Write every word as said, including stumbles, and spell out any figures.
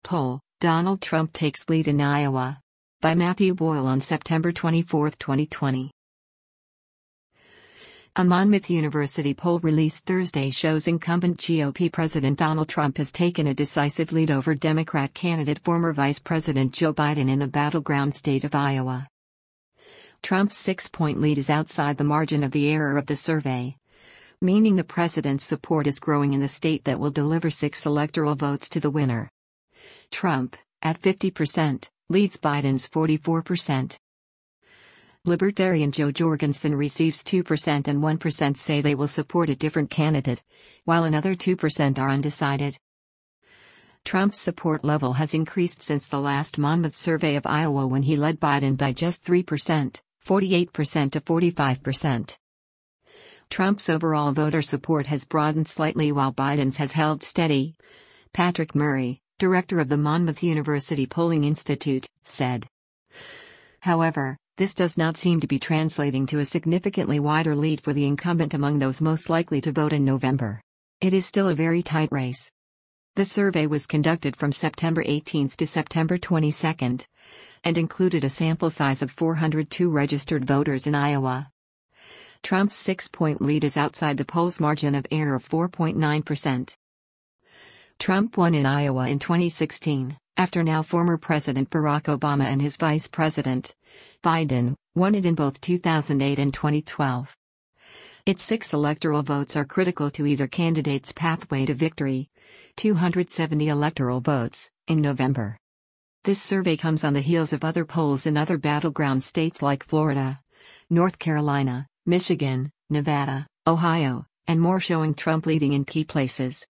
Poll, Donald Trump takes lead in Iowa. By Matthew Boyle on September twenty-fourth, twenty twenty. A Monmouth University poll released Thursday shows incumbent G O P President Donald Trump has taken a decisive lead over Democrat candidate former Vice President Joe Biden in the battleground state of Iowa. Trump's six-point lead is outside the margin of the error of the survey, meaning the president's support is growing in the state that will deliver six electoral votes to the winner. Trump, at fifty percent, leads Biden's forty-four percent. Libertarian Jo Jorgensen receives two percent and one percent say they will support a different candidate, while another two percent are undecided. Trump's support level has increased since the last Monmouth survey of Iowa when he led Biden by just three percent, forty-eight percent to forty-five percent. Trump's overall voter support has broadened slightly while Biden's has held steady. Patrick Murray, director of the Monmouth University Polling Institute, said. However, this does not seem to be translating to a significantly wider lead for the incumbent among those most likely to vote in November. It is still a very tight race. The survey was conducted from September eighteenth to September twenty-second, and included a sample size of four hundred two registered voters in Iowa. Trump's six-point lead is outside the poll's margin of error of four point nine percent. Trump won in Iowa in twenty sixteen, after now former President Barack Obama and his Vice President, Biden, won it in both two thousand eight and twenty twelve. Its six electoral votes are critical to either candidate's pathway to victory, two hundred seventy electoral votes, in November. This survey comes on the heels of other polls in other battleground states like Florida, North Carolina, Michigan, Nevada, Ohio, and more showing Trump leading in key places.